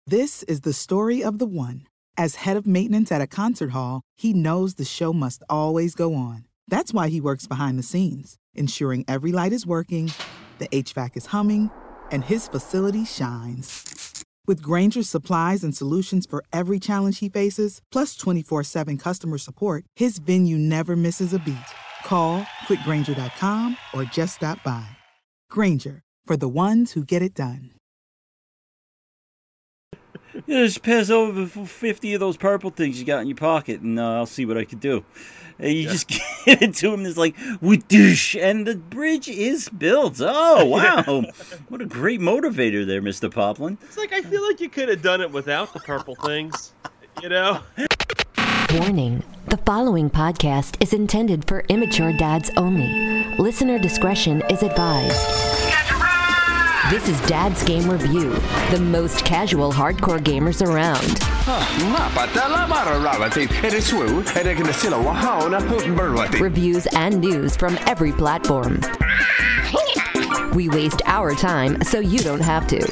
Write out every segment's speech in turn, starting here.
This is the story of the one. As head of maintenance at a concert hall, he knows the show must always go on. That's why he works behind the scenes, ensuring every light is working, the HVAC is humming, and his facility shines. With Grainger's supplies and solutions for every challenge he faces, plus 24/7 customer support, his venue never misses a beat. Call quickgrainger.com or just stop by. Grainger, for the ones who get it done. Yeah, just pass over 50 of those purple things you got in your pocket, and I'll see what I can do. And you just give it to him, and it's like, whoosh, and the bridge is built. Oh, wow. What a great motivator there, Mr. Poplin. It's like, I feel like you could have done it without the purple things, you know? Warning, the following podcast is intended for immature dads only. Listener discretion is advised. This is Dad's Game Review, the most casual hardcore gamers around. Reviews and news from every platform. We waste our time so you don't have to.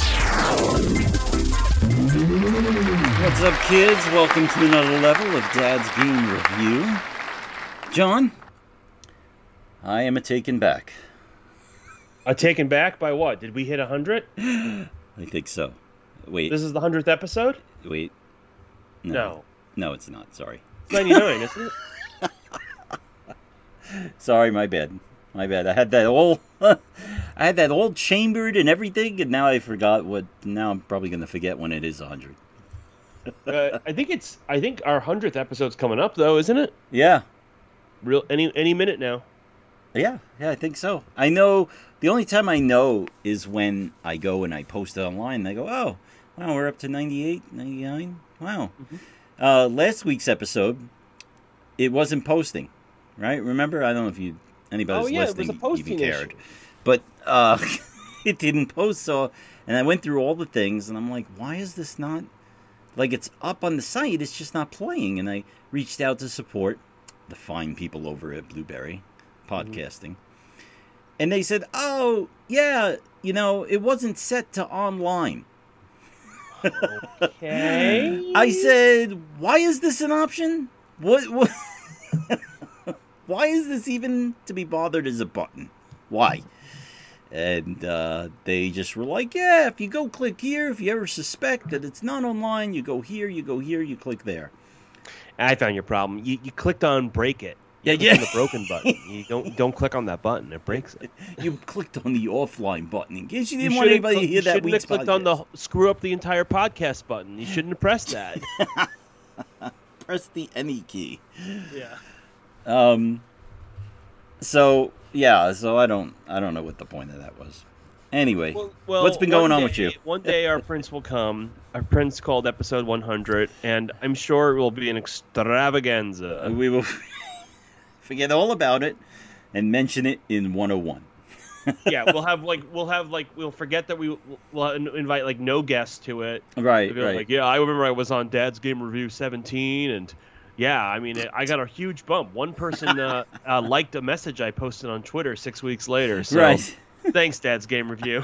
What's up, kids? Welcome to another level of Dad's Game Review. John, I am taken back. Taken back by what? Did we hit 100? I think so. Wait. This is the 100th episode? Wait. No. No, it's not. Sorry. It's 99, isn't it? Sorry, my bad. My bad. I had that all chambered and everything, and now I forgot what. Now I'm probably going to forget when it is 100. I think our 100th episode's coming up, though, isn't it? Yeah. Any minute now. Yeah, I think so. I know, the only time I know is when I go and I post it online, and I go, oh, wow, we're up to 98, 99, wow. Mm-hmm. Last week's episode, it wasn't posting, right? Remember? I don't know if anybody's listening, it was a posting even cared. issue. But it didn't post, and I went through all the things, and I'm like, why is this not, like, it's up on the site, it's just not playing, and I reached out to support the fine people over at Blueberry Podcasting. And they said, oh, yeah, it wasn't set to online. Okay. I said, why is this an option? What? Why is this even to be bothered as a button? Why? And they just were like, yeah, if you go click here, if you ever suspect that it's not online, you go here, you click there. I found your problem. You clicked on break it. On the broken button. You don't click on that button. It breaks it. You clicked on the offline button in case you didn't want anybody to hear that week's podcast. You shouldn't have clicked on the screw up the entire podcast button. You shouldn't have pressed that. Press the any key. Yeah. So I don't know what the point of that was. Anyway, well, what's been going on with you? One day our prince will come. Our prince called episode 100, and I'm sure it will be an extravaganza. We will forget all about it and mention it in 101. Yeah, we'll forget that we'll invite no guests to it. Right. Like, yeah, I remember I was on Dad's Game Review 17, and yeah, I mean, I got a huge bump. One person liked a message I posted on Twitter 6 weeks later. So right. Thanks, Dad's Game Review.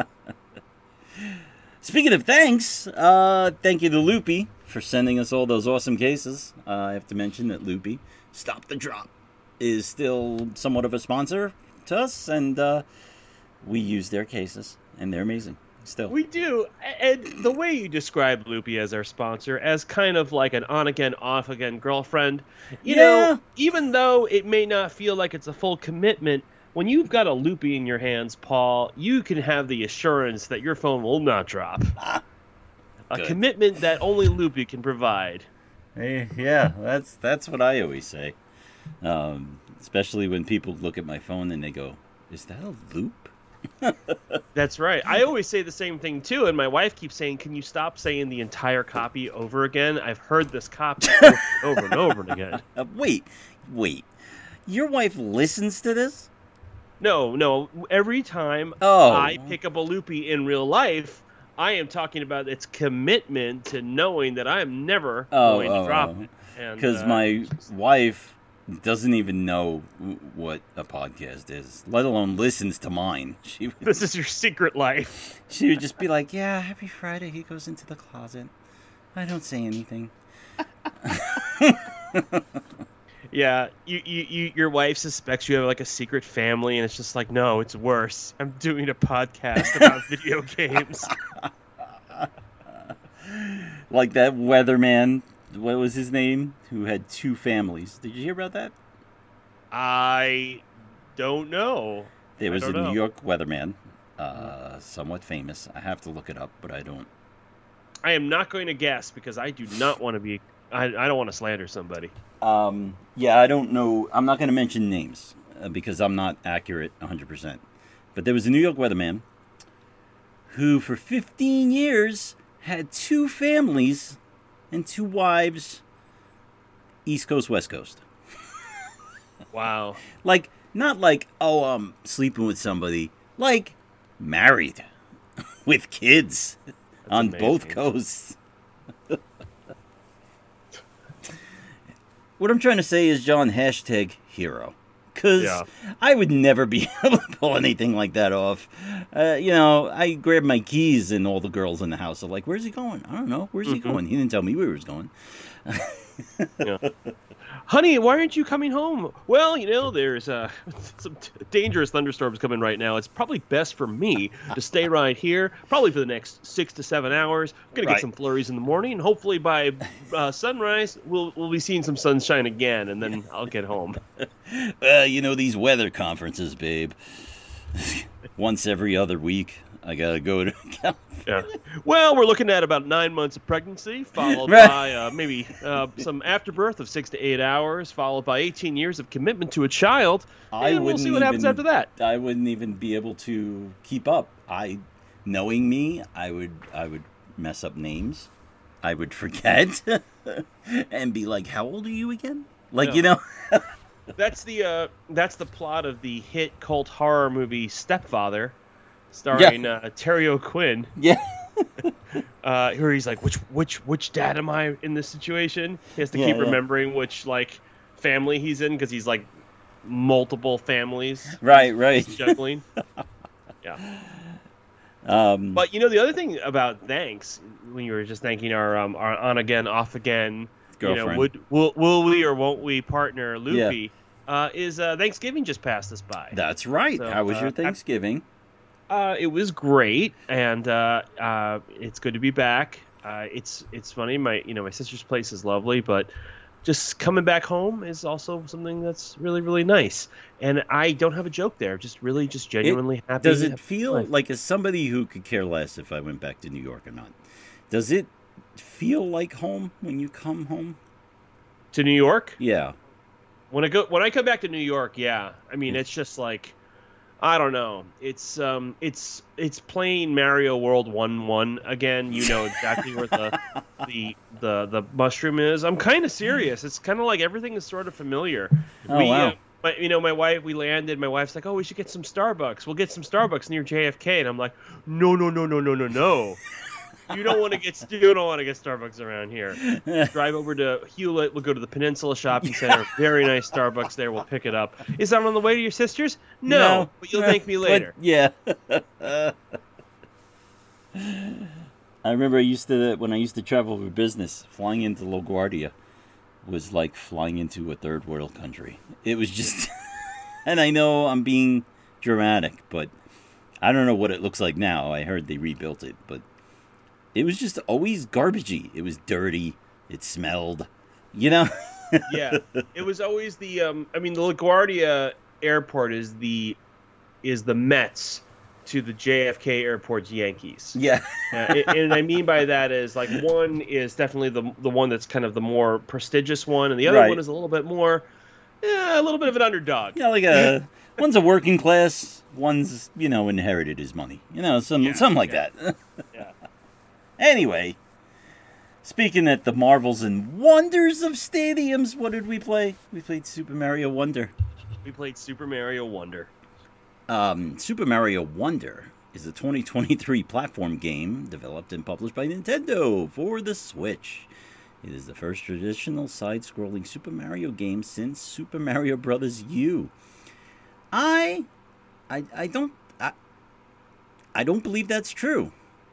Speaking of thanks, thank you to Loopy for sending us all those awesome cases. I have to mention that Loopy, Stop the Drop, is still somewhat of a sponsor to us, and we use their cases, and they're amazing. Still. We do, and the way you describe Loopy as our sponsor, as kind of like an on-again, off-again girlfriend, you know, even though it may not feel like it's a full commitment, when you've got a Loopy in your hands, Paul, you can have the assurance that your phone will not drop. A commitment that only Loopy can provide. Hey, yeah, that's what I always say. Especially when people look at my phone and they go, is that a loop? That's right. I always say the same thing, too, and my wife keeps saying, can you stop saying the entire copy over again? I've heard this copy over and over again. Wait. Your wife listens to this? No. Every time I pick up a Loopy in real life, I am talking about its commitment to knowing that I am never going to drop it. Because my wife doesn't even know what a podcast is, let alone listens to mine. This is your secret life. She would just be like, yeah, every Friday he goes into the closet. I don't say anything. Yeah, your wife suspects you have like a secret family, and it's just like, no, it's worse. I'm doing a podcast about video games. Like that weatherman, what was his name? Who had 2 families. Did you hear about that? I don't know. There was a New York weatherman, somewhat famous. I have to look it up, but I don't. I am not going to guess because I do not want to be. I don't want to slander somebody. Yeah, I don't know. I'm not going to mention names because I'm not accurate 100%. But there was a New York weatherman who, for 15 years, had 2 families and 2 wives, East Coast, West Coast. Wow. Like, not like, oh, I'm sleeping with somebody. Like, married with kids on both coasts. What I'm trying to say is, John, #hero. Because I would never be able to pull anything like that off. I grabbed my keys and all the girls in the house are like, where's he going? I don't know. Where's he going? He didn't tell me where he was going. Yeah. Honey, why aren't you coming home? Well, there's some dangerous thunderstorms coming right now. It's probably best for me to stay right here, probably for the next 6 to 7 hours. I'm going to get some flurries in the morning, and hopefully by sunrise, we'll be seeing some sunshine again, and then I'll get home. These weather conferences, babe. Once every other week, I got to go to California. Yeah. Well, we're looking at about 9 months of pregnancy, followed by maybe some afterbirth of 6 to 8 hours, followed by 18 years of commitment to a child. And we'll see what happens after that. I wouldn't even be able to keep up. Knowing me, I would mess up names. I would forget and be like, "How old are you again?" That's the plot of the hit cult horror movie Stepfather, starring Terry O'Quinn. Yeah. Where he's like, which dad am I in this situation? He has to keep remembering which family he's in because he's like multiple families. Right. He's juggling. Yeah. But the other thing about thanks, when you were just thanking our on again, off again girlfriend, will we or won't we partner Loopy, is Thanksgiving just passed us by. That's right. So, how was your Thanksgiving? It was great, and it's good to be back. It's funny. My sister's place is lovely, but just coming back home is also something that's really, really nice. And I don't have a joke there. Just genuinely happy. Does it feel like, as somebody who could care less if I went back to New York or not, does it feel like home when you come home to New York? Yeah. When I come back to New York, yeah. I mean, it's just like, I don't know. It's playing Mario World 1-1 again. You know exactly where the mushroom is. I'm kind of serious. It's kind of like everything is sort of familiar. Wow. But my wife, we landed. My wife's like, "Oh, we should get some Starbucks. We'll get some Starbucks near JFK." And I'm like, "No. You don't want to get Starbucks around here. Drive over to Hewlett. We'll go to the Peninsula Shopping Center. Very nice Starbucks there. We'll pick it up. Is that on the way to your sister's? No. But you'll thank me later." Yeah. I remember when I used to travel for business, flying into LaGuardia was like flying into a third world country. It was just, and I know I'm being dramatic, but I don't know what it looks like now. I heard they rebuilt it, but it was just always garbagey. It was dirty. It smelled, Yeah, it was always the. The LaGuardia Airport is the Mets to the JFK Airport's Yankees. Yeah, and I mean by that is like one is definitely the one that's kind of the more prestigious one, and the other one is a little bit more, a little bit of an underdog. Yeah, like one's a working class, one's inherited his money. Something like that. Yeah. Anyway, speaking at the marvels and wonders of stadiums, what did we play? We played Super Mario Wonder. Super Mario Wonder is a 2023 platform game developed and published by Nintendo for the Switch. It is the first traditional side-scrolling Super Mario game since Super Mario Bros. U. I don't believe that's true.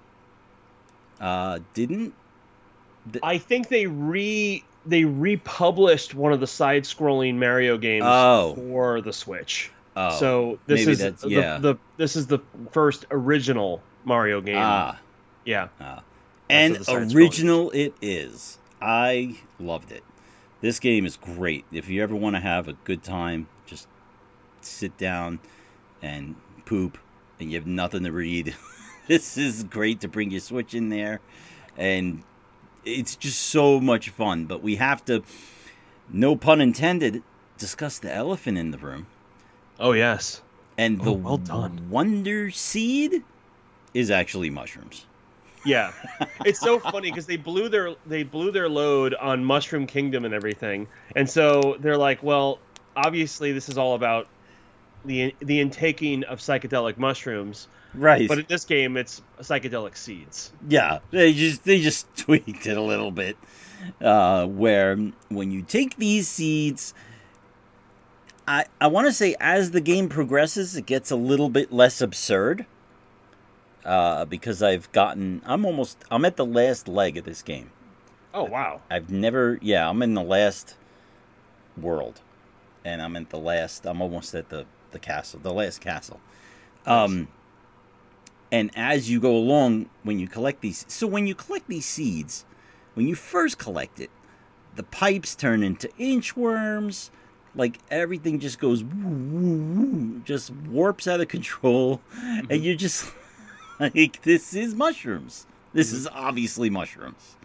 Didn't I think they republished one of the side-scrolling Mario games for the Switch. Oh, so this is this is the first original Mario game. Yeah. And original it is. I loved it. This game is great. If you ever want to have a good time, just sit down and poop and you have nothing to read. This is great to bring your Switch in there. And it's just so much fun. But we have to, no pun intended, discuss the elephant in the room. Oh, yes. And the well done. Wonder Seed is actually mushrooms. Yeah, it's so funny because they blew their load on Mushroom Kingdom and everything, and so they're like, well, obviously this is all about the intaking of psychedelic mushrooms, right? But in this game, it's psychedelic seeds. Yeah, they just tweaked it a little bit, where when you take these seeds, I want to say as the game progresses, it gets a little bit less absurd. Because I'm at the last leg of this game. Oh, wow. I'm in the last world. And I'm almost at the castle, the last castle. And as you go along, when you collect these seeds, when you first collect it, the pipes turn into inchworms. Like, everything just goes just warps out of control. Mm-hmm. And you're just... like, this is mushrooms. This is obviously mushrooms.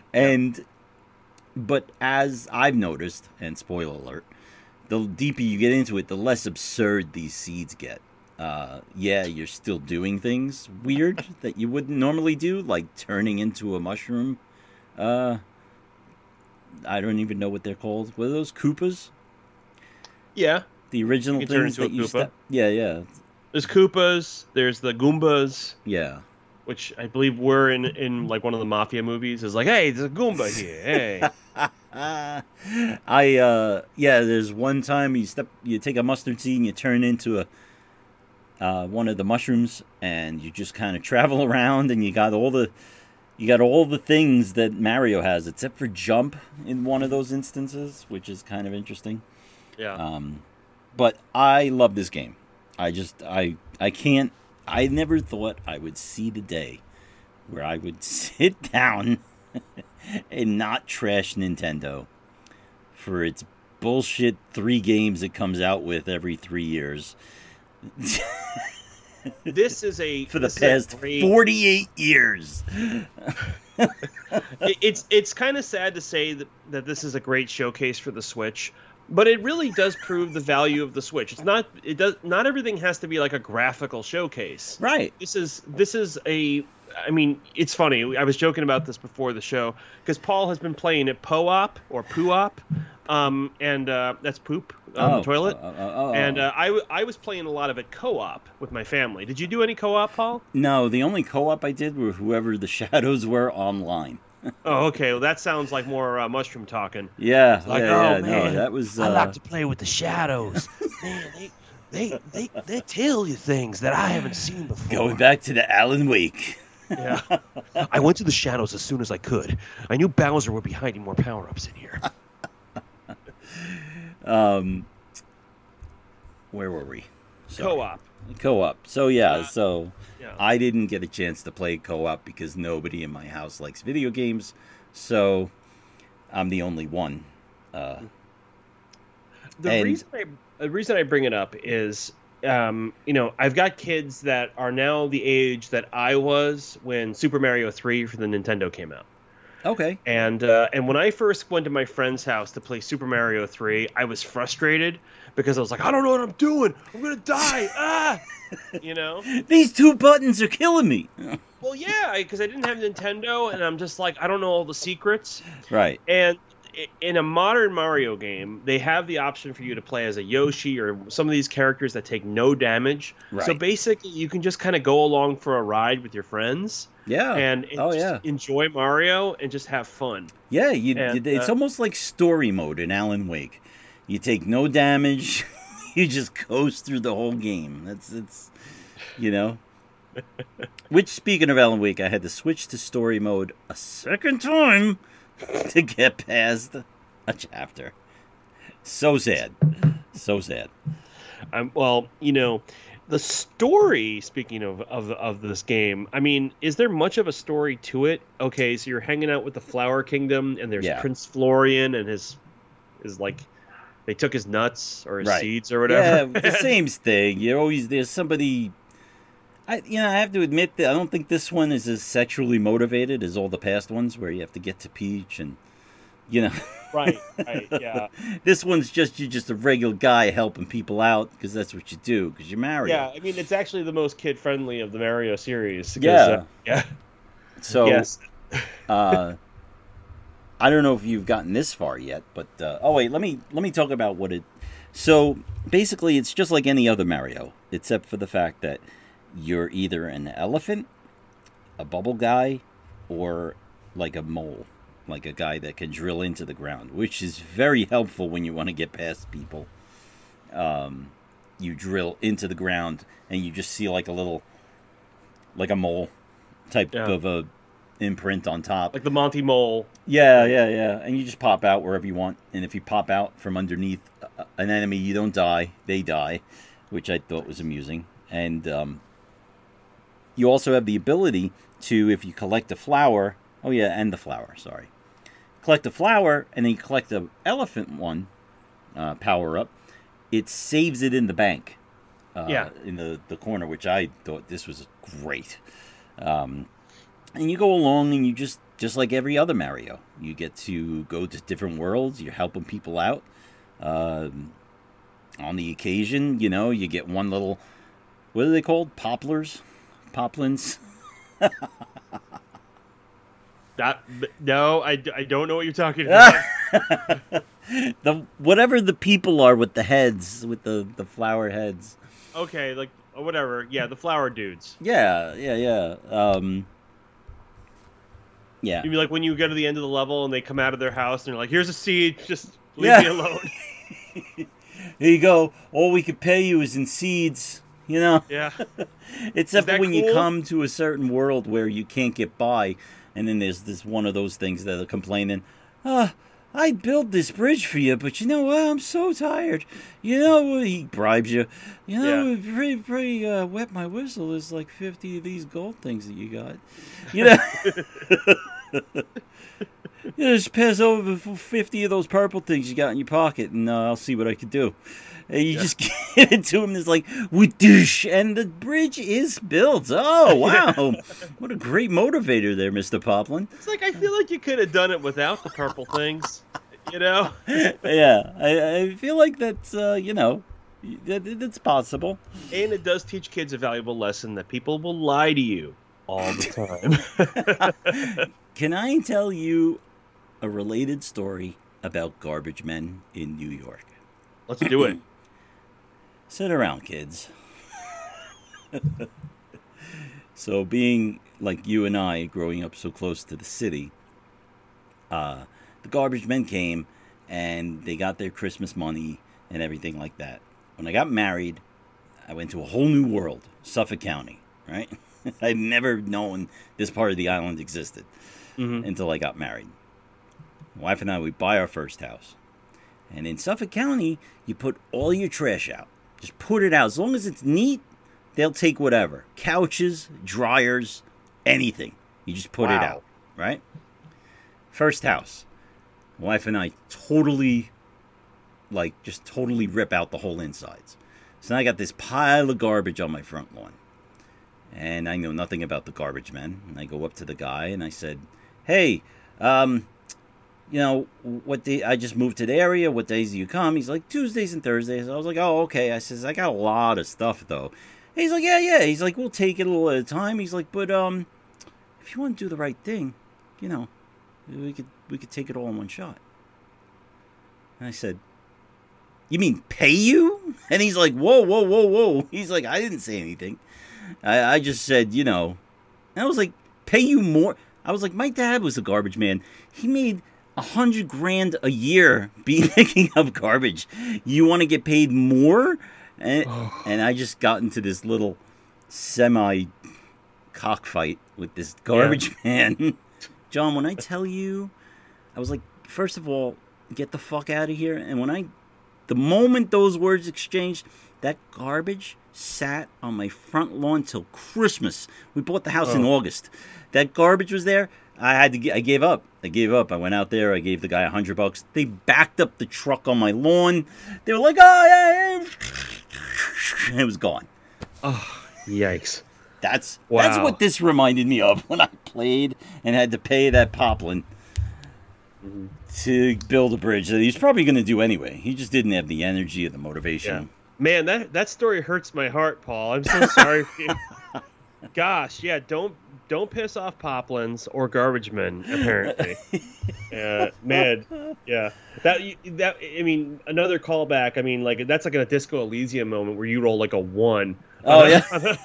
But as I've noticed, and spoiler alert, the deeper you get into it, the less absurd these seeds get. You're still doing things weird that you wouldn't normally do, like turning into a mushroom. I don't even know what they're called. What are those, Koopas? Yeah. The original things that you step... Yeah. There's Koopas, there's the Goombas. Yeah. Which I believe were in like one of the Mafia movies. It's like, hey, there's a Goomba here, hey. There's one time you take a mustard seed and you turn into one of the mushrooms and you just kind of travel around and you got all the things that Mario has, except for jump in one of those instances, which is kind of interesting. Yeah. But I love this game. I never thought I would see the day where I would sit down and not trash Nintendo for its bullshit 3 games it comes out with every 3 years. This is for the past 48 years. It's kind of sad to say that this is a great showcase for the Switch. But it really does prove the value of the Switch. Not everything has to be like a graphical showcase. Right. This is it's funny. I was joking about this before the show because Paul has been playing it Po-op or Poo-op. And that's poop on the toilet. And I was playing a lot of it co-op with my family. Did you do any co-op, Paul? No, the only co-op I did were whoever the shadows were online. Oh, okay. Well, that sounds like more mushroom talking. Yeah. Like, man, no, that was. I like to play with the shadows. Man, they tell you things that I haven't seen before. Going back to the Alan Wake. Yeah. I went to the shadows as soon as I could. I knew Bowser would be hiding more power-ups in here. Where were we? Co-op. So I didn't get a chance to play co-op because nobody in my house likes video games. So I'm the only one. The reason I bring it up is, I've got kids that are now the age that I was when Super Mario 3 for the Nintendo came out. Okay. And when I first went to my friend's house to play Super Mario 3, I was frustrated because I was like, I don't know what I'm doing. I'm going to die. These 2 buttons are killing me. Well, yeah, because I didn't have Nintendo, and I'm just like, I don't know all the secrets. Right. And in a modern Mario game, they have the option for you to play as a Yoshi or some of these characters that take no damage. Right. So basically, you can just kind of go along for a ride with your friends. Yeah. And enjoy Mario and just have fun. Yeah, it's almost like story mode in Alan Wake. You take no damage. You just coast through the whole game. It's you know. Which, speaking of Alan Wake, I had to switch to story mode a second time to get past a chapter. So sad. So sad. Well, the story, speaking of this game, I mean, is there much of a story to it? Okay, so you're hanging out with the Flower Kingdom, and there's Prince Florian and his like, they took his nuts or his seeds or whatever. Yeah, the same thing. There's somebody. I have to admit that I don't think this one is as sexually motivated as all the past ones, where you have to get to Peach and, Right, yeah. This one's you're just a regular guy helping people out because that's what you do, because you're Mario. Yeah, I mean, it's actually the most kid-friendly of the Mario series. Yeah. Yeah. So, yes. I don't know if you've gotten this far yet, but let me talk about what it. So basically, it's just like any other Mario, except for the fact that you're either an elephant, a bubble guy, or like a mole, like a guy that can drill into the ground, which is very helpful when you want to get past people. You drill into the ground and you just see like a mole type of a imprint on top, like the Monty Mole. Yeah, and you just pop out wherever you want, and if you pop out from underneath an enemy, you don't die, they die, which I thought was amusing. And you also have the ability to, if you collect a flower, collect a flower, and then you collect the elephant one, power up, it saves it in the bank, in the corner, which I thought this was great. And you go along, and you just like every other Mario, you get to go to different worlds, you're helping people out. On the occasion, you get one little, what are they called? Poplins? No, I don't know what you're talking about. Whatever the people are with the heads, with the flower heads. Okay, like whatever. Yeah, the flower dudes. Yeah. You mean like when you go to the end of the level and they come out of their house and they're like, "Here's a seed, just leave me alone." Here you go. All we could pay you is in seeds. Yeah. Except for when you come to a certain world where you can't get by, and then there's this one of those things that are complaining, I built this bridge for you, but you know what? I'm so tired. He bribes you. Pretty wet my whistle is like 50 of these gold things that you got. Just pass over 50 of those purple things you got in your pocket, and I'll see what I can do. And you just give it to him, and it's like, whoosh, and the bridge is built. Oh, wow. What a great motivator there, Mr. Poplin. It's like, I feel like you could have done it without the purple things, Yeah, I feel like that's, it's possible. And it does teach kids a valuable lesson that people will lie to you all the time. Can I tell you a related story about garbage men in New York? Let's do it. Sit around, kids. So being like you and I, growing up so close to the city, the garbage men came and they got their Christmas money and everything like that. When I got married, I went to a whole new world, Suffolk County, right? I'd never known this part of the island existed until I got married. My wife and I, we buy our first house. And in Suffolk County, you put all your trash out. Just put it out. As long as it's neat, they'll take whatever. Couches, dryers, anything. You just put it out, right? First house. My wife and I totally rip out the whole insides. So now I got this pile of garbage on my front lawn. And I know nothing about the garbage men. And I go up to the guy and I said, "Hey, what day? I just moved to the area. What days do you come?" He's like, "Tuesdays and Thursdays." I was like, "Oh, okay." I says, "I got a lot of stuff though." He's like, "Yeah." He's like, "We'll take it a little at a time." He's like, "But if you want to do the right thing, we could take it all in one shot." And I said, "You mean pay you?" And he's like, "Whoa, whoa, whoa, whoa." He's like, "I didn't say anything. I just said, you know." And I was like, "Pay you more?" I was like, my dad was a garbage man. He made $100,000 a year picking up garbage. You want to get paid more? And I just got into this little semi-cockfight with this garbage man. John, when I tell you, I was like, first of all, get the fuck out of here. And the moment those words exchanged, that garbage sat on my front lawn till Christmas. We bought the house in August. That garbage was there. I gave up. I went out there. I gave the guy $100. They backed up the truck on my lawn. They were like, "Oh, yeah." And it was gone. Oh, yikes. That's what this reminded me of when I played and had to pay that Poplin to build a bridge that he's probably going to do anyway. He just didn't have the energy or the motivation. Yeah. Man, that story hurts my heart, Paul. I'm so sorry for you. Gosh, yeah, don't piss off Poplins or garbage men, apparently. Man, yeah. That I mean, another callback. I mean, like that's like a Disco Elysium moment where you roll like a 1. Oh yeah.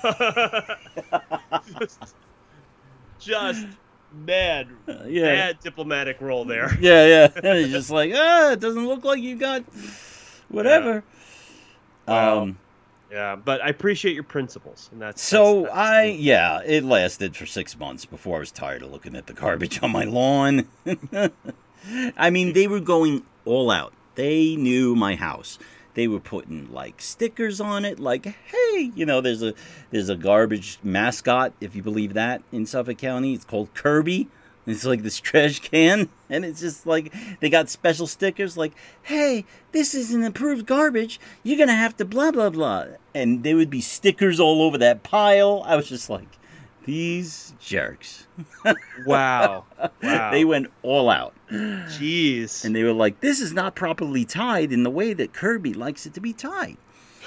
just bad diplomatic roll there. Yeah. And it's just like, it doesn't look like you got whatever. Yeah. Yeah, but I appreciate your principles, and that's it lasted for 6 months before I was tired of looking at the garbage on my lawn. I mean, they were going all out. They knew my house. They were putting like stickers on it, like, "Hey, you know, there's a garbage mascot, if you believe that, in Suffolk County. It's called Kirby. It's like this trash can, and it's just like they got special stickers like, 'Hey, this is an approved garbage. You're gonna have to blah blah blah.'" And there would be stickers all over that pile. I was just like, these jerks. Wow. They went all out. Jeez. And they were like, "This is not properly tied in the way that Kirby likes it to be tied."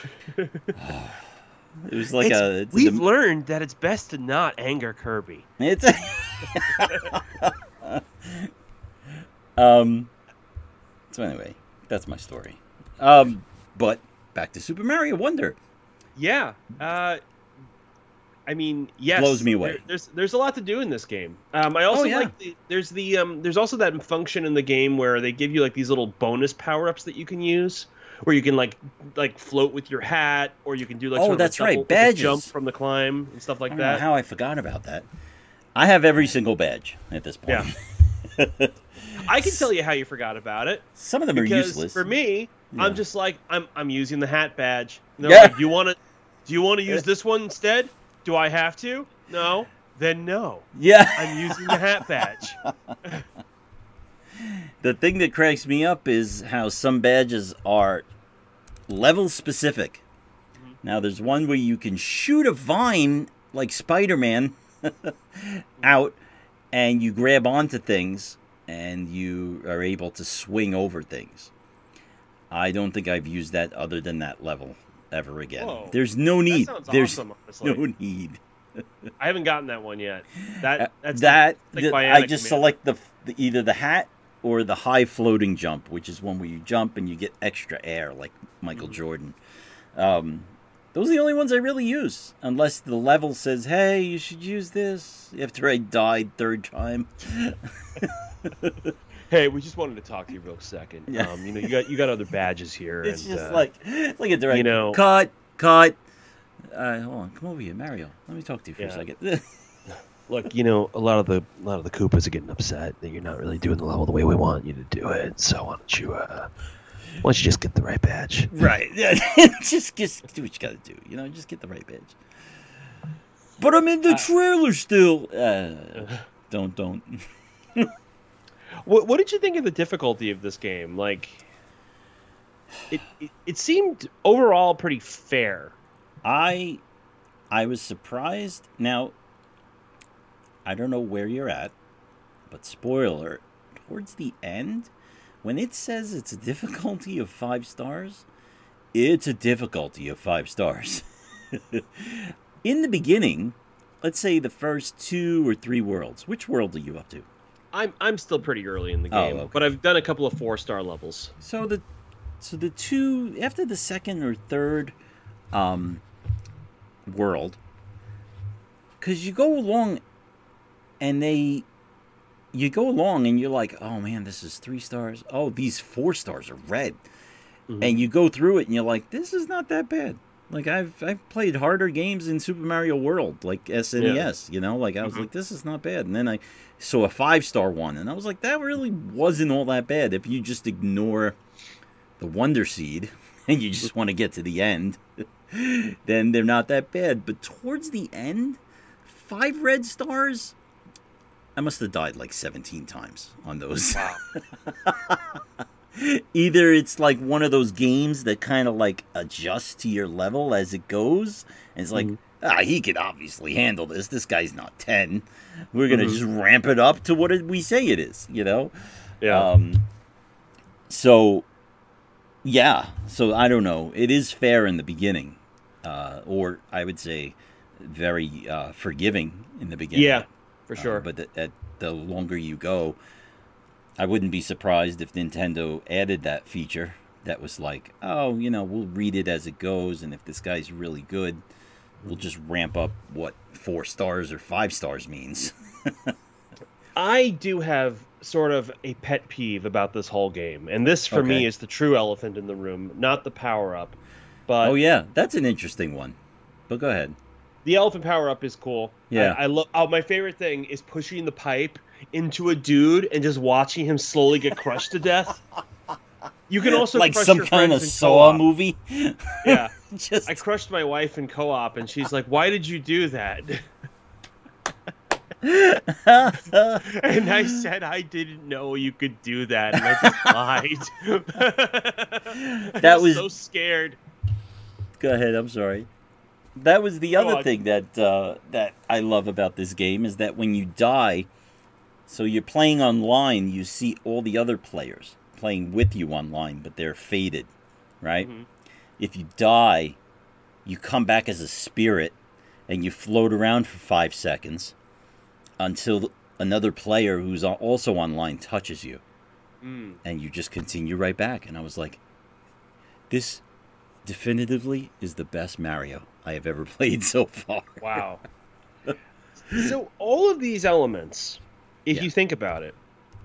It was like we've learned that it's best to not anger Kirby. So anyway, that's my story. But back to Super Mario Wonder. Yeah. I mean, yes. Blows me away. There's a lot to do in this game. I also like there's also that function in the game where they give you like these little bonus power-ups that you can use, where you can like float with your hat, or you can do like that's right, badges, jump from the climb and stuff like that. I don't know how I forgot about that. I have every single badge at this point. Yeah. I can tell you how you forgot about it. Some of them are useless. For me, I'm just like I'm using the hat badge. And they're like, do you want to use this one instead? Do I have to? No. Then no. Yeah. I'm using the hat badge. The thing that cracks me up is how some badges are level specific. Mm-hmm. Now, there's one where you can shoot a vine like Spider-Man out, and you grab onto things, and you are able to swing over things. I don't think I've used that other than that level ever again. Whoa. There's no need. There's awesome, no need. I haven't gotten that one yet. I just select either the hat or the high floating jump, which is one where you jump and you get extra air, like Michael Jordan. Those are the only ones I really use, unless the level says, "Hey, you should use this," after I died third time. Hey, we just wanted to talk to you real second. Yeah. You got other badges here. It's just like a direct cut. Hold on, come over here, Mario. Let me talk to you for a second. Look, a lot of the Koopas are getting upset that you're not really doing the level the way we want you to do it. So why don't you just get the right badge? Right. Yeah. just do what you got to do. Just get the right badge. But I'm in the trailer still. Don't. What did you think of the difficulty of this game? Like, it seemed overall pretty fair. I was surprised. Now, I don't know where you're at, but spoiler, towards the end, when it says it's a difficulty of 5 stars, it's a difficulty of 5 stars. In the beginning, let's say the first 2 or 3 worlds. Which world are you up to? I'm still pretty early in the game, okay. but I've done a couple of 4-star levels. So the two after the second or third world, because you go along and you're like, oh man, this is 3 stars. Oh, these 4 stars are red. Mm-hmm. And you go through it and you're like, this is not that bad. Like I've played harder games in Super Mario World, like SNES, you know, like I was like, this is not bad. And then I saw a 5-star one and I was like, that really wasn't all that bad if you just ignore the Wonder Seed and you just want to get to the end. Then they're not that bad. But towards the end, 5 red stars, I must have died like 17 times on those. Wow. Either it's like one of those games that kind of like adjusts to your level as it goes. And it's like, he can obviously handle this. This guy's not 10. We're going to just ramp it up to what we say it is, you know? Yeah. So I don't know. It is fair in the beginning. Or I would say very forgiving in the beginning. Yeah, for sure. But the longer you go, I wouldn't be surprised if Nintendo added that feature that was like, oh, you know, we'll read it as it goes, and if this guy's really good, we'll just ramp up what 4 stars or 5 stars means. I do have sort of a pet peeve about this whole game, and this for me is the true elephant in the room, not the power-up. But oh yeah, that's an interesting one. But go ahead. The elephant power-up is cool. Yeah. I love. Oh, my favorite thing is pushing the pipe into a dude and just watching him slowly get crushed to death. You can also like crush some your kind of friends in Saw co-op. movie. Yeah. Just I crushed my wife in co-op, and she's like, "Why did you do that?" And I said I didn't know you could do that, and I just lied. That was so scared. Go ahead. I'm sorry. That was the other thing that I love about this game is that when you die, so you're playing online, you see all the other players playing with you online, but they're faded, right? Mm-hmm. If you die, you come back as a spirit and you float around for 5 seconds until another player who's also online touches you. And you just continue right back. And I was like, this definitively is the best Mario I have ever played so far. Wow. So all of these elements, if you think about it,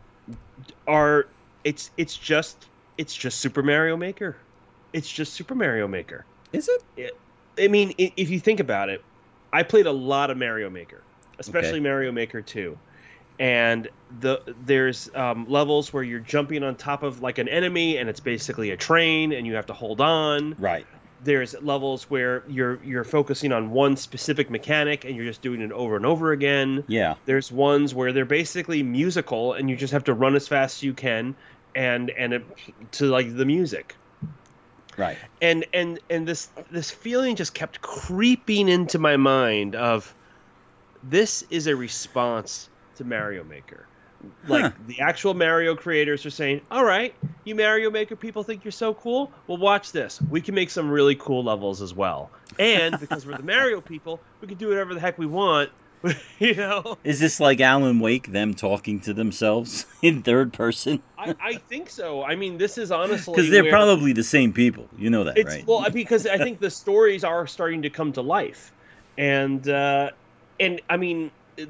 are it's just Super Mario Maker. It's just Super Mario Maker. Is it? I mean, if you think about it, I played a lot of Mario Maker, especially Mario Maker 2. And there's levels where you're jumping on top of like an enemy and it's basically a train and you have to hold on. Right. There's levels where you're focusing on one specific mechanic and you're just doing it over and over again. Yeah. There's ones where they're basically musical and you just have to run as fast as you can and to like the music. Right. And this feeling just kept creeping into my mind of this is a response to Mario Maker. Like the actual Mario creators are saying, all right, you Mario Maker people think you're so cool? Well, watch this. We can make some really cool levels as well. And because we're the Mario people, we can do whatever the heck we want. You know? Is this like Alan Wake, them talking to themselves in third person? I think so. I mean, this is honestly... Because they're probably the same people. You know that, right? Well, because I think the stories are starting to come to life. And I mean...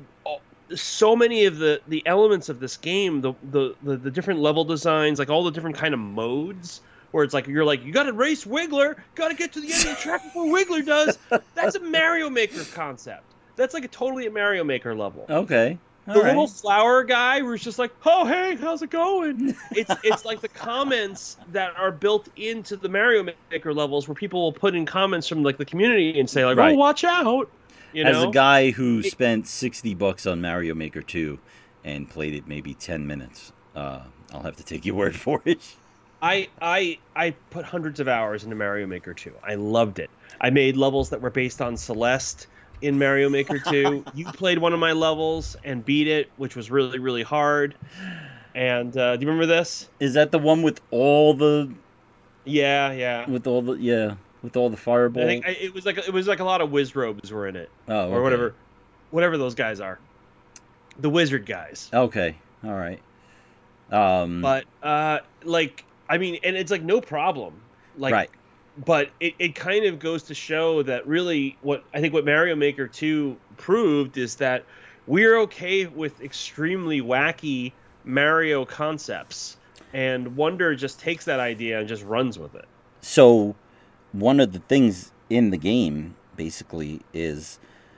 so many of the elements of this game, the different level designs, like all the different kind of modes, where it's like you're like, you got to race Wiggler, got to get to the end of the track before Wiggler does. That's a Mario Maker concept. That's like a Mario Maker level. Okay. The little flower guy who's just like, oh hey, how's it going? It's like the comments that are built into the Mario Maker levels, where people will put in comments from like the community and say like, oh, watch out. You know? As a guy who spent $60 on Mario Maker 2 and played it maybe 10 minutes, I'll have to take your word for it. I put hundreds of hours into Mario Maker 2. I loved it. I made levels that were based on Celeste in Mario Maker 2. You played one of my levels and beat it, which was really, really hard. And do you remember this? Is that the one with all the... Yeah. With all the fireball. I think it was like a lot of Wizzrobes were in it. Oh, okay. Or whatever those guys are. The wizard guys. Okay. All right. But like, I mean, and it's like no problem. Like, right. But it kind of goes to show that really what Mario Maker 2 proved is that we're okay with extremely wacky Mario concepts, and Wonder just takes that idea and just runs with it. So one of the things in the game basically is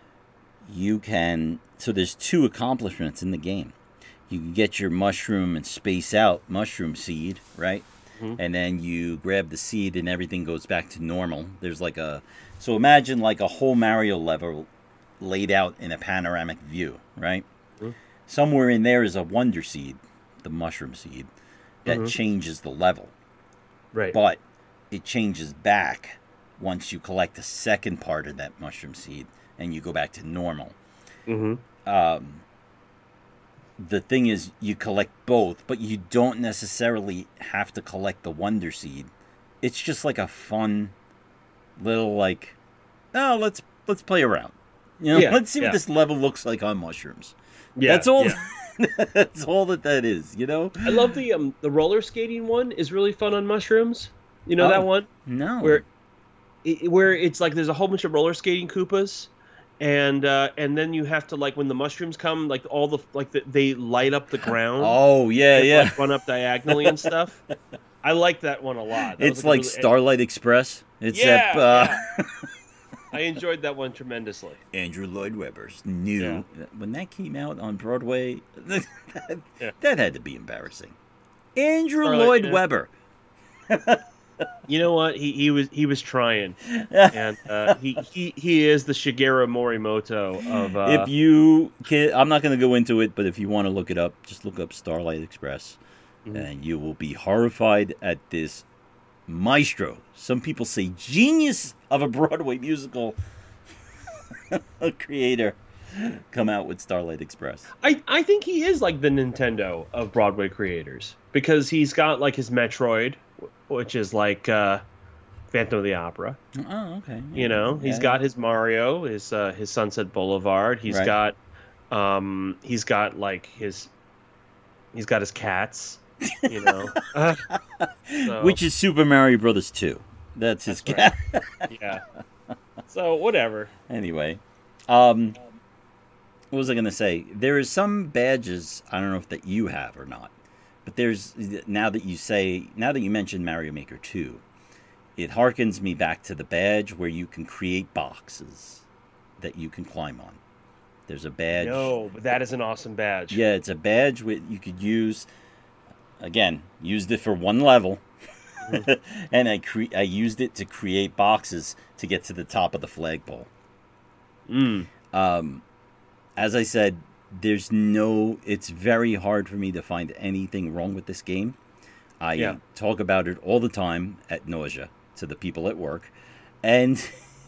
so there's 2 accomplishments in the game. You can get your mushroom and space out mushroom seed, right? Mm-hmm. And then you grab the seed and everything goes back to normal. There's so imagine like a whole Mario level laid out in a panoramic view, right? Mm-hmm. Somewhere in there is a Wonder Seed, the mushroom seed, that changes the level. Right. But it changes back once you collect the second part of that mushroom seed and you go back to normal. Mm-hmm. The thing is, you collect both, but you don't necessarily have to collect the Wonder Seed. It's just like a fun little let's play around. Let's see what this level looks like on mushrooms. Yeah, that's all. Yeah. That's all that is. I love the roller skating one is really fun on mushrooms. You know that one? No. Where it's like there's a whole bunch of roller skating Koopas. And then you have to when the mushrooms come, they light up the ground. Oh yeah. Run up diagonally and stuff. I like that one a lot. It's like Starlight Express. It's yeah. I enjoyed that one tremendously. Andrew Lloyd Webber's new when that came out on Broadway. That had to be embarrassing. Andrew Lloyd Webber. You know what? He was trying, and he is the Shigeru Morimoto of. If you can, I'm not going to go into it, but if you want to look it up, just look up Starlight Express, and you will be horrified at this maestro. Some people say genius of a Broadway musical creator come out with Starlight Express. I think he is like the Nintendo of Broadway creators because he's got his Metroid, which is Phantom of the Opera. Oh, okay. Yeah. He's got his Mario, his Sunset Boulevard. He's got his cats. Which is Super Mario Brothers 2. That's his cat. Right. Yeah. So whatever. Anyway, what was I going to say? There is some badges. I don't know if that you have or not. But now that you mentioned Mario Maker 2, it harkens me back to the badge where you can create boxes that you can climb on. There's a badge. No, but that is an awesome badge. Yeah, it's a badge you could use. Again, used it for one level, and I used it to create boxes to get to the top of the flagpole. As I said, it's very hard for me to find anything wrong with this game. I talk about it all the time at nausea to the people at work, and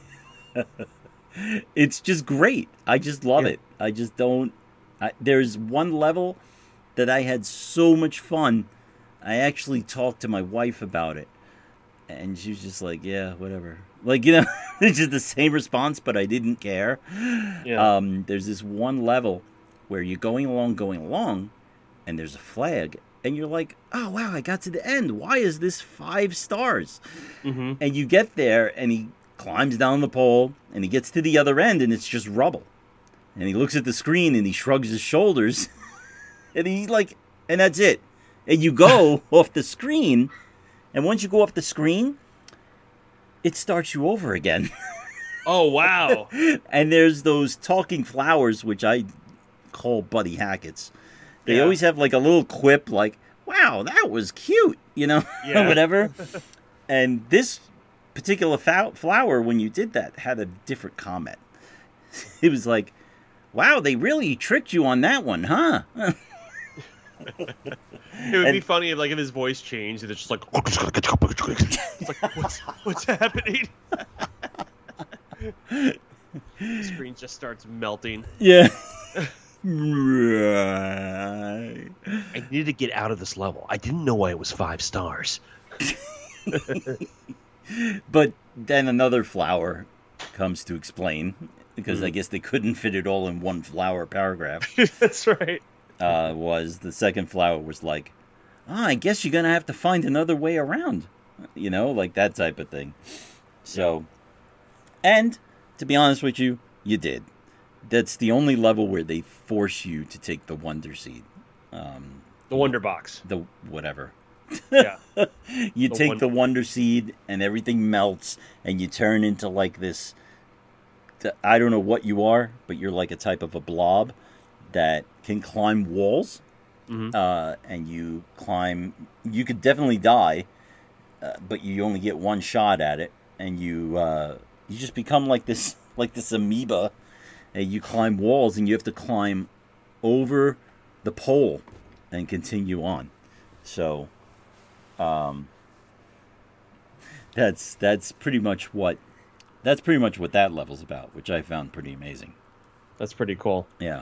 it's just great. I just love it. I just don't. There's one level that I had so much fun. I actually talked to my wife about it, and she was just like, "Yeah, whatever." It's just the same response, but I didn't care. Yeah. There's this one level where you're going along, and there's a flag, and you're like, oh, wow, I got to the end. Why is this 5 stars? Mm-hmm. And you get there, and he climbs down the pole, and he gets to the other end, and it's just rubble. And he looks at the screen, and he shrugs his shoulders, and he's like, and that's it. And you go off the screen, and once you go off the screen, it starts you over again. Oh, wow. And there's those talking flowers, which I call Buddy Hackett's. They always have a little quip wow, that was cute, whatever. And this particular flower, when you did that, had a different comment. It was like, wow, they really tricked you on that one, huh? It would be funny if his voice changed and it's just it's what's happening? The screen just starts melting. Yeah. I needed to get out of this level. I didn't know why it was 5 stars. But then another flower comes to explain, because I guess they couldn't fit it all in one flower paragraph. That's right. was the second flower was like, I guess you're going to have to find another way around. Like that type of thing. So, and to be honest with you, you did. That's the only level where they force you to take the Wonder Seed. The Wonder Box. The whatever. Yeah. You take the Wonder Seed and everything melts and you turn into like this. I don't know what you are, but you're like a type of a blob that can climb walls. Mm-hmm. And you climb. You could definitely die, but you only get one shot at it, and you just become like this amoeba. And you climb walls, and you have to climb over the pole and continue on. So, that's pretty much what that level's about, which I found pretty amazing. That's pretty cool. Yeah.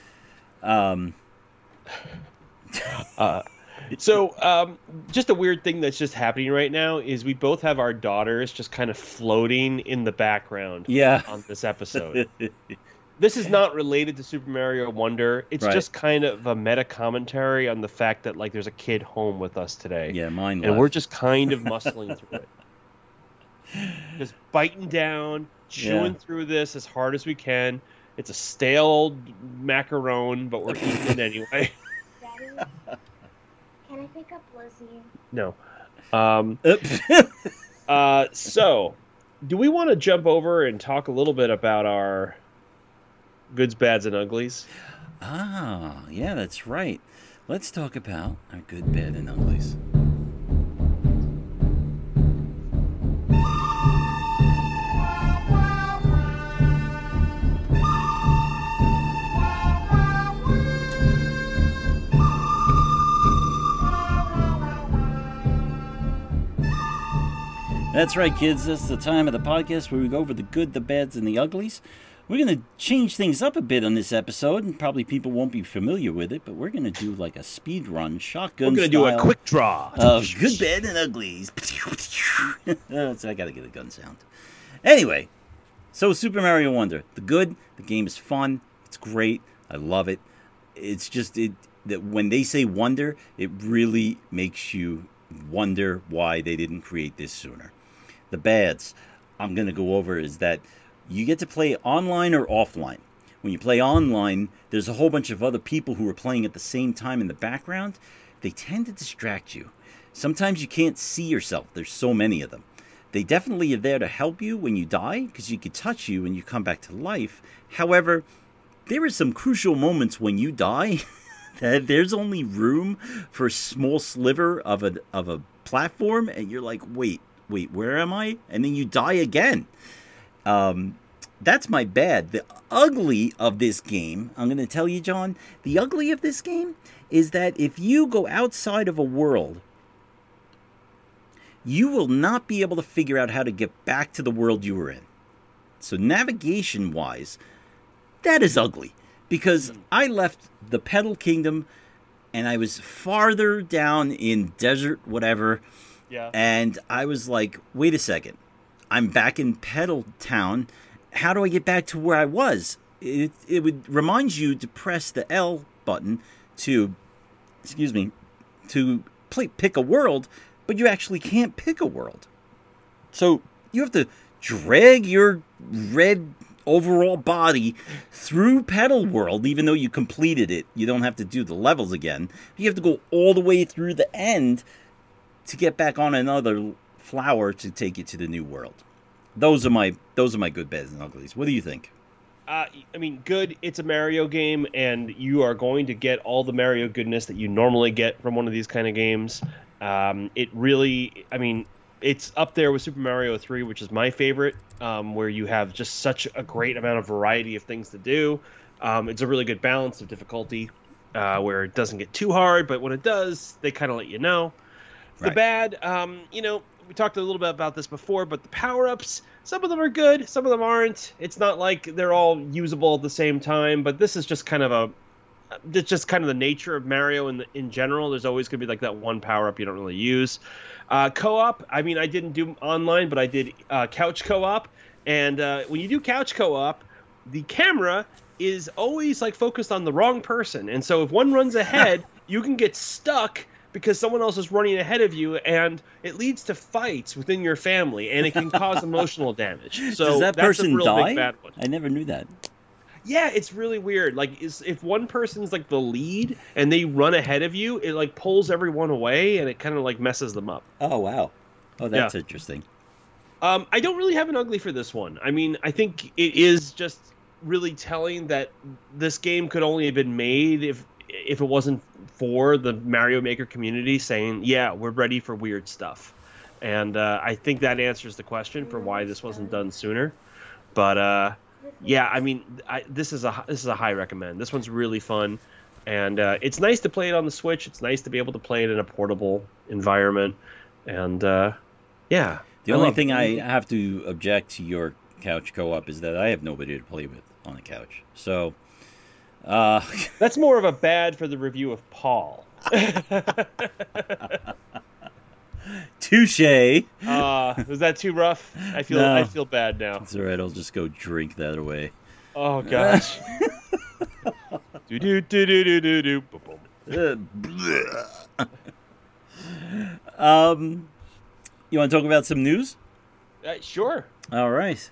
So, just a weird thing that's just happening right now is we both have our daughters just kind of floating in the background. Yeah. On this episode. This is not related to Super Mario Wonder. It's just kind of a meta commentary on the fact that like there's a kid home with us today. Yeah, mine. And we're just kind of muscling through it. Just biting down, chewing through this as hard as we can. It's a stale old macaron, but we're eating it anyway. Daddy, can I pick up Lizzie? No. So, do we want to jump over and talk a little bit about our goods, bads, and uglies? Ah, yeah, that's right. Let's talk about our good, bad, and uglies. That's right, kids. This is the time of the podcast where we go over the good, the bads, and the uglies. We're going to change things up a bit on this episode, and probably people won't be familiar with it, but we're going to do like a speed run, shotgun style. We're going to do a quick draw of good, bad, and uglies. So I got to get a gun sound. Anyway, so Super Mario Wonder. The good, the game is fun. It's great. I love it. It's just that when they say wonder, it really makes you wonder why they didn't create this sooner. The bads I'm going to go over is that you get to play online or offline. When you play online, there's a whole bunch of other people who are playing at the same time in the background. They tend to distract you. Sometimes you can't see yourself. There's so many of them. They definitely are there to help you when you die, because you can touch you and you come back to life. However, there are some crucial moments when you die that there's only room for a small sliver of a platform, and you're like, wait, where am I? And then you die again. That's my bad. The ugly of this game, I'm going to tell you, John, the ugly of this game is that if you go outside of a world, you will not be able to figure out how to get back to the world you were in. So navigation-wise, that is ugly. Because I left the Petal Kingdom, and I was farther down in desert whatever. Yeah. And I was like, wait a second. I'm back in Petal Town. How do I get back to where I was? It would remind you to press the L button to pick a world, but you actually can't pick a world. So you have to drag your red overall body through Petal World, even though you completed it. You don't have to do the levels again. You have to go all the way through the end to get back on another flower to take you to the new world. Those are my good, bads, and uglies. What do you think? I mean, good. It's a Mario game, and you are going to get all the Mario goodness that you normally get from one of these kind of games. It really, I mean, it's up there with Super Mario 3, which is my favorite, where you have just such a great amount of variety of things to do. It's a really good balance of difficulty, where it doesn't get too hard, but when it does, they kind of let you know. The bad, we talked a little bit about this before, but the power-ups, some of them are good, some of them aren't. It's not like they're all usable at the same time, but this is just kind of the nature of Mario in general. There's always going to be like that one power-up you don't really use. Co-op, I mean, I didn't do online, but I did couch co-op. And when you do couch co-op, the camera is always like focused on the wrong person. And so if one runs ahead, you can get stuck because someone else is running ahead of you, and it leads to fights within your family, and it can cause emotional damage. So does that that's person a real die? big bad one. I never knew that. Yeah, it's really weird. Like, if one person's like the lead and they run ahead of you, it like pulls everyone away, and it kind of like messes them up. Oh wow. Oh, that's interesting. I don't really have an ugly for this one. I mean, I think it is just really telling that this game could only have been made if it wasn't for the Mario Maker community saying, yeah, we're ready for weird stuff. And I think that answers the question for why this wasn't done sooner. But yeah, I mean, this is a high recommend. This one's really fun, and it's nice to play it on the Switch. It's nice to be able to play it in a portable environment, and yeah. The only thing I have to object to your couch co-op is that I have nobody to play with on the couch. So that's more of a bad for the review of Paul. Touche. Was that too rough? I feel bad now. It's all right. I'll just go drink that away. Oh gosh. do do do do do do do. You want to talk about some news? Sure. All right.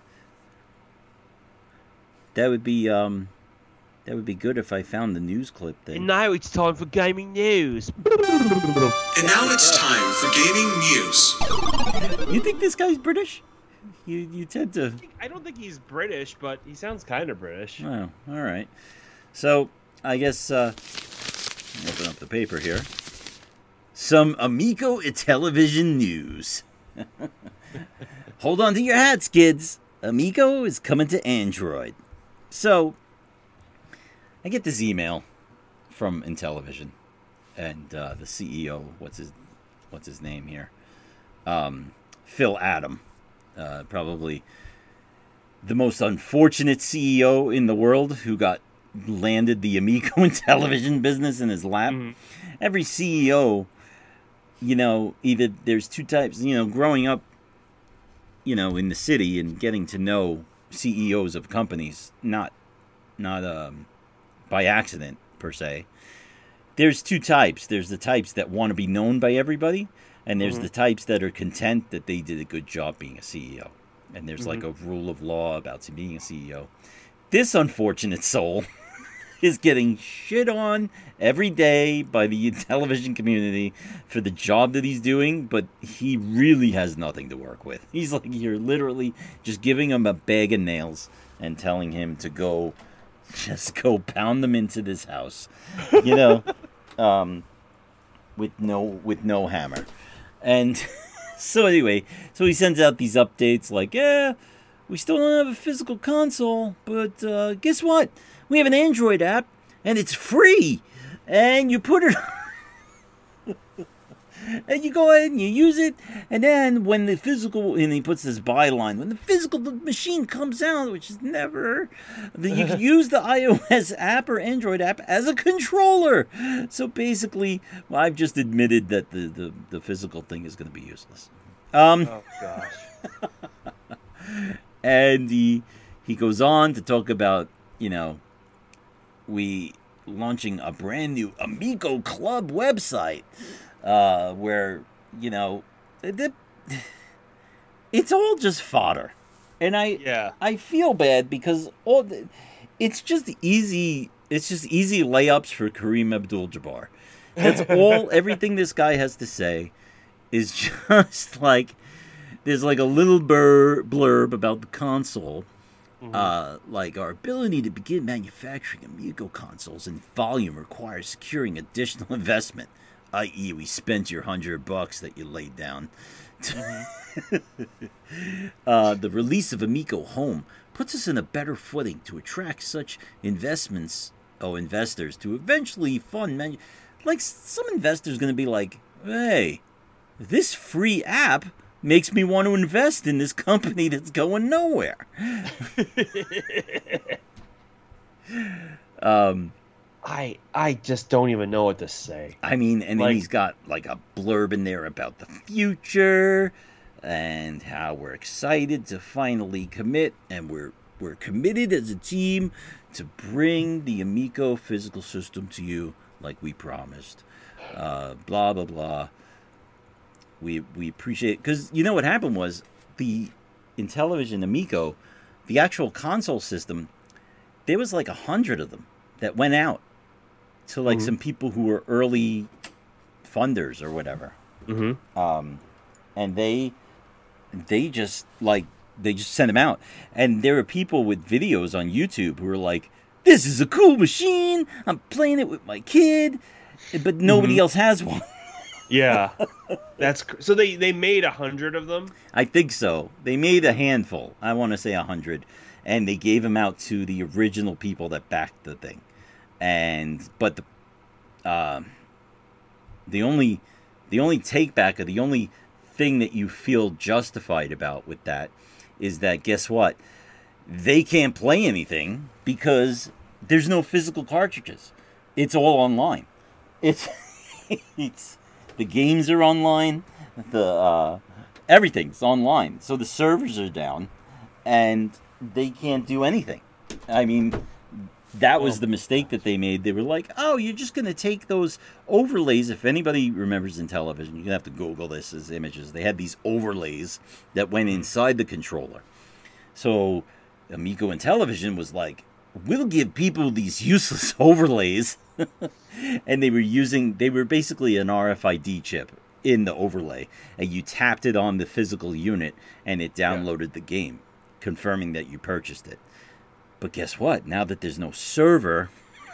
That would be good if I found the news clip then. And now it's time for gaming news. And now it's time for gaming news. You think this guy's British? You tend to. I don't think he's British, but he sounds kind of British. Oh, all right. So I guess open up the paper here. Some Amico Intellivision news. Hold on to your hats, kids. Amico is coming to Android. So, I get this email from Intellivision, and the CEO, what's his name here? Phil Adam, probably the most unfortunate CEO in the world who landed the Amico Intellivision business in his lap. Mm-hmm. Every CEO, either there's two types, growing up, in the city and getting to know CEOs of companies, not by accident per se. There's two types. There's the types that want to be known by everybody, and there's the types that are content that they did a good job being a CEO. And there's like a rule of law about being a CEO. This unfortunate soul is getting shit on every day by the television community for the job that he's doing, but he really has nothing to work with. He's like, you're literally just giving him a bag of nails and telling him to go pound them into this house, with no hammer. And so anyway, he sends out these updates like, yeah, we still don't have a physical console, but guess what? We have an Android app, and it's free. And you put it and you go ahead and you use it. And then when the physical, and he puts this byline, when the physical machine comes out, which is never, you can use the iOS app or Android app as a controller. So basically, I've just admitted that the physical thing is going to be useless. Oh, gosh. And he goes on to talk about, we launching a brand new Amico Club website, where, it's all just fodder. And I feel bad because it's just easy layups for Kareem Abdul-Jabbar. That's all, everything this guy has to say is just like, there's like a little blurb about the console. Like, our ability to begin manufacturing Amico consoles in volume requires securing additional investment, i.e. we spent your $100 that you laid down. The release of Amico Home puts us in a better footing to attract such investors to eventually fund like, some investors going to be like, hey, this free app makes me want to invest in this company that's going nowhere. I just don't even know what to say. I mean, and then he's got like a blurb in there about the future and how we're excited to finally commit, and we're we're committed as a team to bring the Amico physical system to you like we promised. Blah, blah, blah. We appreciate it. Because you know what happened was the Intellivision Amico, the actual console system, there was like 100 of them that went out to like some people who were early funders or whatever. And they just sent them out. And there were people with videos on YouTube who were like, this is a cool machine. I'm playing it with my kid, but nobody else has one. Yeah. So they made 100 of them? I think so. They made a handful. I want to say 100. And they gave them out to the original people that backed the thing. But the only take back, or the only thing that you feel justified about with that is that, guess what? They can't play anything because there's no physical cartridges. It's all online. It's the games are online. Everything's online. So the servers are down, and they can't do anything. I mean, that was the mistake that they made. They were like, oh, you're just going to take those overlays. If anybody remembers Intellivision, you're going to have to Google this as images. They had these overlays that went inside the controller. So Amico Intellivision was like, we'll give people these useless overlays. And they were basically an RFID chip in the overlay. And you tapped it on the physical unit, and it downloaded the game, confirming that you purchased it. But guess what? Now that there's no server,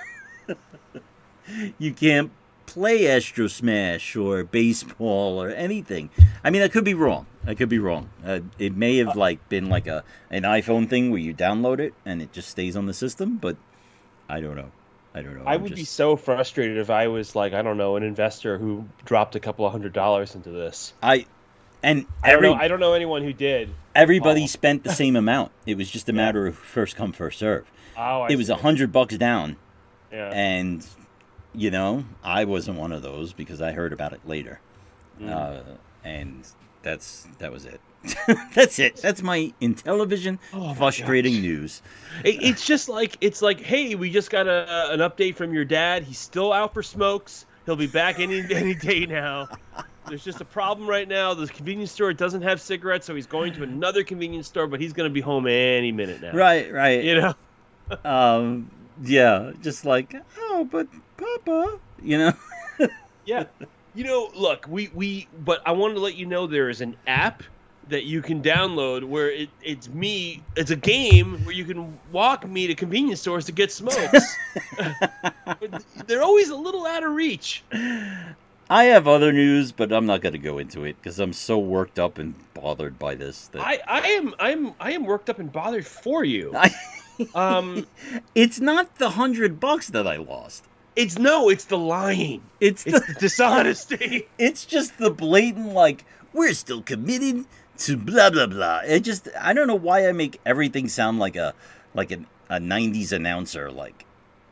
you can't play Astro Smash or baseball or anything. I mean, I could be wrong. It may have been like an iPhone thing where you download it and it just stays on the system, but I don't know. I would be so frustrated if I was like, I don't know, an investor who dropped a couple of $100s into this. I don't know anyone who did. Everybody spent the same amount. It was just a matter of first come, first serve. It was $100 down. Yeah. And, I wasn't one of those because I heard about it later. And that was it. That's it. That's my Intellivision frustrating news. It's like, hey, we just got an update from your dad. He's still out for smokes. He'll be back any day now. There's just a problem right now. The convenience store doesn't have cigarettes, so he's going to another convenience store, but he's going to be home any minute now. Right. Yeah, just like, oh, but Papa, Yeah. Look, but I wanted to let you know there is an app that you can download where it's a game where you can walk me to convenience stores to get smokes. They're always a little out of reach. I have other news, but I'm not going to go into it because I'm so worked up and bothered by this. I am worked up and bothered for you. It's not the $100 that I lost. It's the lying. It's the dishonesty. It's just the blatant, we're still committed to blah, blah, blah. I don't know why I make everything sound like a 90s announcer, like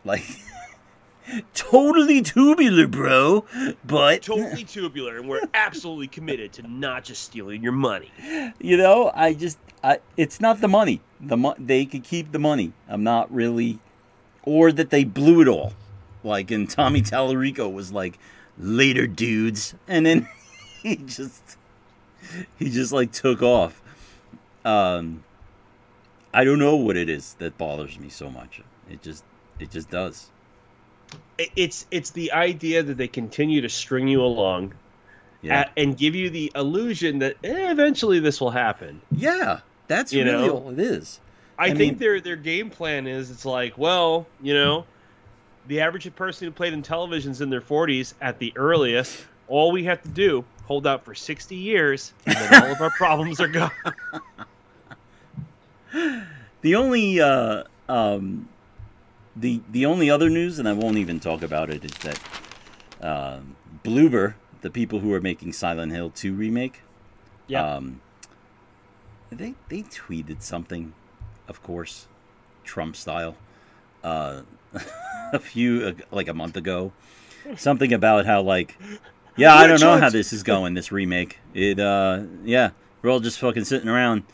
totally tubular, bro, but totally tubular, and we're absolutely committed to not just stealing your money. It's not the money. They could keep the money. I'm not really, or that they blew it all. And Tommy Tallarico was like, later, dudes. And then he just took off. I don't know what it is that bothers me so much. It just does. It's the idea that they continue to string you along and give you the illusion that eventually this will happen. Yeah, that's really all it is. I think their game plan is, it's like, well, the average person who played in television's in their 40s at the earliest. All we have to do, hold out for 60 years, and then all of our problems are gone. The only the only other news, and I won't even talk about it, is that Bloober, the people who are making Silent Hill 2 remake, they tweeted something, of course, Trump style. A month ago, something about how I don't know how this is going, this remake. We're all just fucking sitting around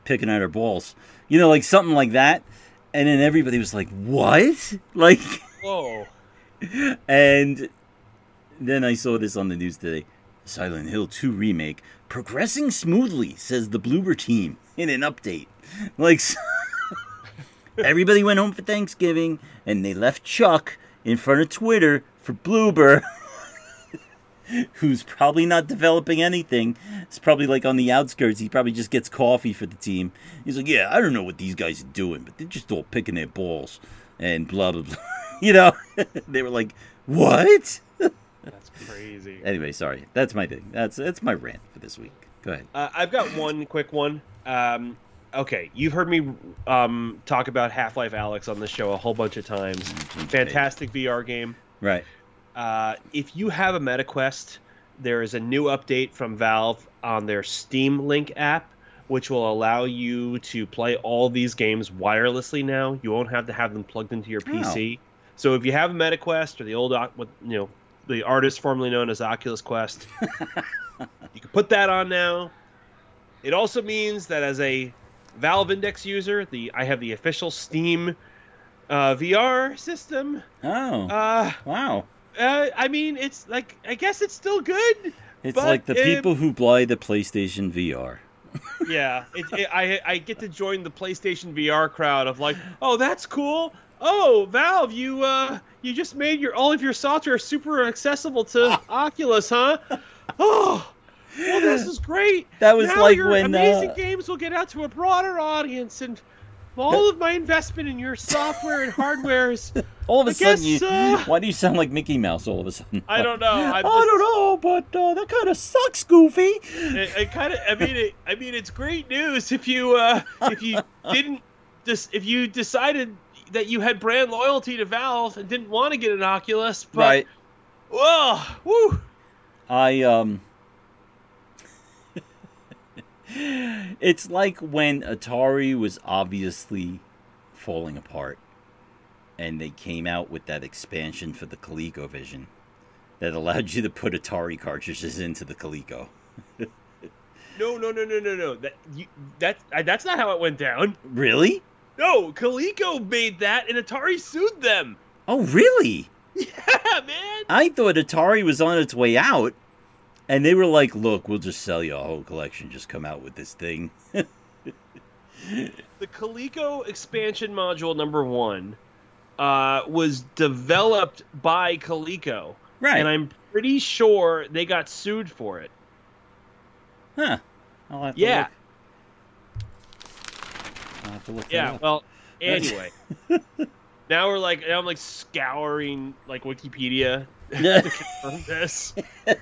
picking at her balls. Like something like that. And then everybody was like, what? Like, whoa. And then I saw this on the news today. Silent Hill 2 remake progressing smoothly, says the Bloober team in an update. Like, everybody went home for Thanksgiving, and they left Chuck in front of Twitter for Bloober, who's probably not developing anything. It's probably like on the outskirts. He probably just gets coffee for the team. He's like, yeah, I don't know what these guys are doing, but they're just all picking their balls and blah, blah, blah. They were like, what? That's crazy. Anyway, sorry. That's my thing. That's my rant for this week. Go ahead. I've got one quick one. Okay, you've heard me talk about Half-Life Alyx on this show a whole bunch of times. Fantastic VR game. Right. If you have a MetaQuest, there is a new update from Valve on their Steam Link app, which will allow you to play all these games wirelessly now. You won't have to have them plugged into your PC. Oh. So if you have a MetaQuest or the old, the artist formerly known as Oculus Quest, you can put that on now. It also means that as a Valve Index user, I have the official Steam VR system. Oh. Wow. I mean, it's like, I guess it's still good. It's like the people who buy the PlayStation VR. Yeah. I get to join the PlayStation VR crowd of like, oh, that's cool. Oh, Valve, you just made all of your software super accessible to Oculus, huh? Oh, well, this is great. That was now like your when amazing games will get out to a broader audience, and all of my investment in your software and hardware is. All of a sudden, why do you sound like Mickey Mouse all of a sudden? I don't know. I don't know, but that kind of sucks, Goofy. It kind of. I mean, it's great news if you decided that you had brand loyalty to Valve and didn't want to get an Oculus, but right. Whoa, woo. It's like when Atari was obviously falling apart, and they came out with that expansion for the ColecoVision that allowed you to put Atari cartridges into the Coleco. No. That's not how it went down. Really? No, Coleco made that, and Atari sued them. Oh, really? Yeah, man. I thought Atari was on its way out, and they were like, look, we'll just sell you a whole collection. Just come out with this thing. The Coleco expansion module number 1 was developed by Coleco. Right. And I'm pretty sure they got sued for it. Huh. I'll have to look. I'll have to look that up. Well, anyway. Now I'm like scouring like Wikipedia to confirm this.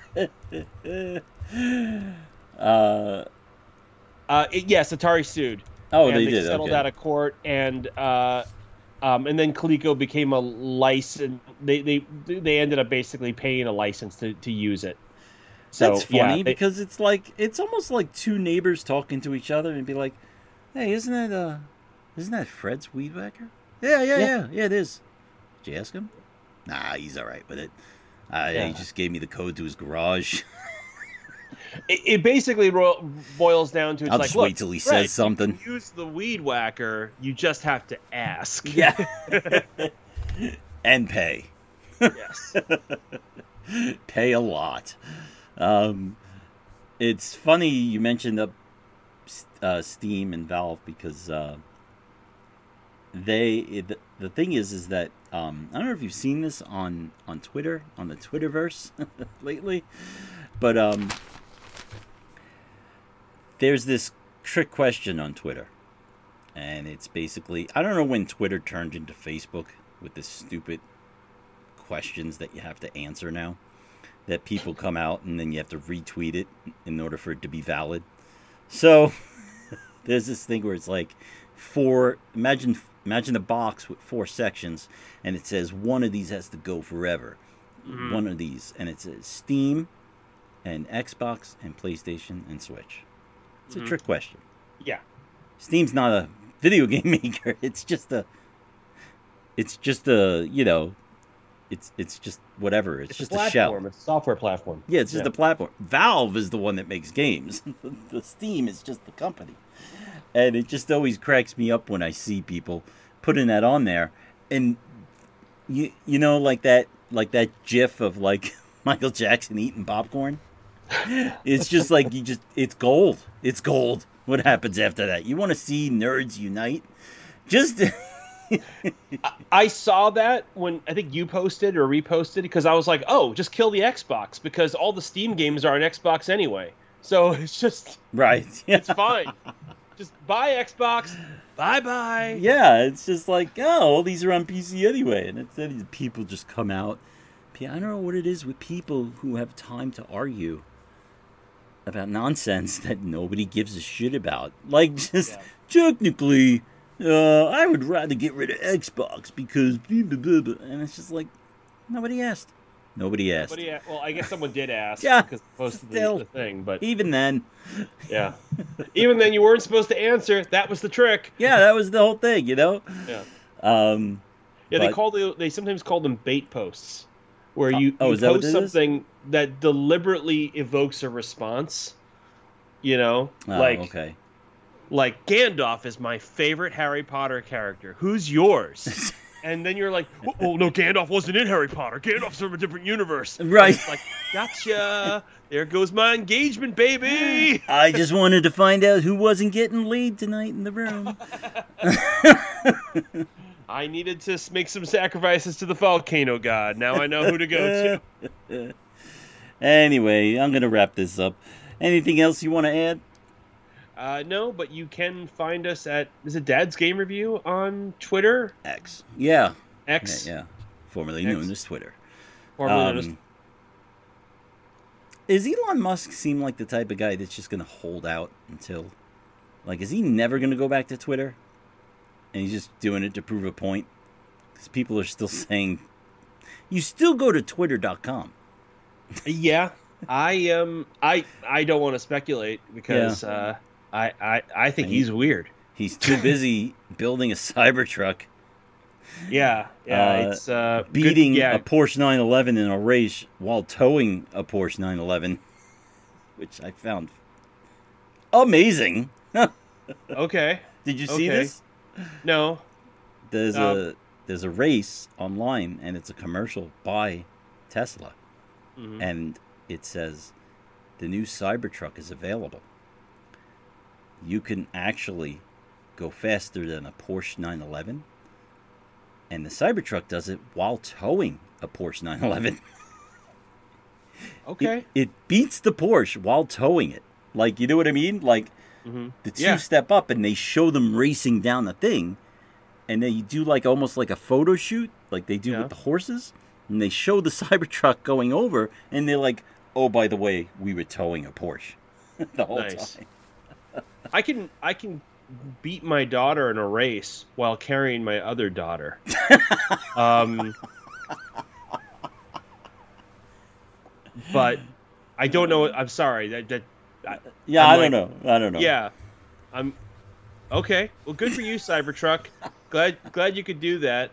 Yes, Atari sued. Oh, and they did. Settled out of court, and then Coleco became a license. They ended up basically paying a license to use it. So, that's funny because it's almost like two neighbors talking to each other and be like, "Hey, isn't that Fred's weed whacker?" Yeah, it is. Did you ask him? Nah, he's all right with it. He just gave me the code to his garage. It basically boils down to I'll just wait till he says something. You can use the weed whacker, you just have to ask. Yeah. And pay. Yes. Pay a lot. It's funny you mentioned Steam and Valve because the thing is that I don't know if you've seen this on Twitter, on the Twitterverse lately, but there's this trick question on Twitter, and it's basically, I don't know when Twitter turned into Facebook with this stupid questions that you have to answer now, that people come out and then you have to retweet it in order for it to be valid. So there's this thing where it's like imagine a box with 4 sections, and it says one of these has to go forever. Mm-hmm. One of these, and it says Steam and Xbox and PlayStation and Switch. It's a trick question. Yeah. Steam's not a video game maker. It's just whatever. It's just a shell. It's a software platform. Yeah, it's just a platform. Valve is the one that makes games. The Steam is just the company. And it just always cracks me up when I see people putting that on there. And you know, like that GIF of like Michael Jackson eating popcorn. It's just like it's gold. It's gold. What happens after that? You want to see nerds unite? Just I saw that when I think you posted or reposted, because I was like, oh, just kill the Xbox, because all the Steam games are on Xbox anyway. So it's just right. It's fine. Just buy Xbox. Bye-bye. Yeah, it's just like, oh, all these are on PC anyway. And then people just come out. I don't know what it is with people who have time to argue about nonsense that nobody gives a shit about. Like, just technically, I would rather get rid of Xbox because blah, blah, blah, blah. And it's just like, nobody asked. Well, I guess someone did ask yeah, because they posted the thing, but even then, yeah, even then you weren't supposed to answer. That was the trick. Yeah, that was the whole thing, you know. Yeah. They sometimes call them bait posts, where you post something that deliberately evokes a response. You know, like Gandalf is my favorite Harry Potter character. Who's yours? And then you're like, oh, no, Gandalf wasn't in Harry Potter. Gandalf's from a different universe. Right. It's like, gotcha. There goes my engagement, baby. I just wanted to find out who wasn't getting laid tonight in the room. I needed to make some sacrifices to the volcano god. Now I know who to go to. Anyway, I'm going to wrap this up. Anything else you want to add? No, but you can find us at, is it Dad's Game Review on Twitter? X. Yeah. X. Yeah. Formerly known as Twitter. Is Elon Musk seem like the type of guy that's just going to hold out until, like, is he never going to go back to Twitter? And he's just doing it to prove a point? Because people are still saying, you still go to twitter.com. Yeah. I don't want to speculate because, I think he's weird. He's too busy building a Cybertruck. Yeah, it's beating a Porsche 911 in a race while towing a Porsche 911, which I found amazing. Okay. Did you see this? No. There's a race online, and it's a commercial by Tesla, and it says the new Cybertruck is available. You can actually go faster than a Porsche 911, and the Cybertruck does it while towing a Porsche 911. Okay. It beats the Porsche while towing it. Like, you know what I mean? Like, the two step up, and they show them racing down the thing, and they do like almost like a photo shoot, like they do with the horses, and they show the Cybertruck going over, and they're like, oh, by the way, we were towing a Porsche the whole time. I can beat my daughter in a race while carrying my other daughter. But I don't know. I'm sorry. I don't know. Yeah, I'm okay. Well, good for you, Cybertruck. Glad you could do that.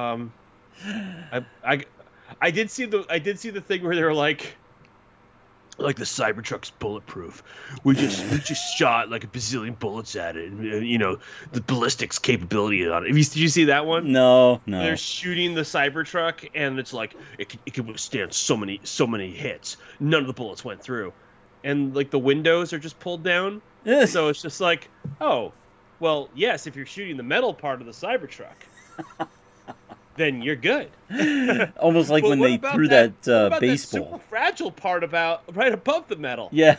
I did see the thing where they were like the Cybertruck's bulletproof. We just shot like a bazillion bullets at it, and you know the ballistics capability on it. Did you see that one? No. They're shooting the Cybertruck, and it's like it can withstand so many hits. None of the bullets went through, and like the windows are just pulled down. So it's just like, oh, well, yes, if you're shooting the metal part of the Cybertruck, then you're good. Almost like when they threw that baseball. That super fragile part about right above the metal. Yeah.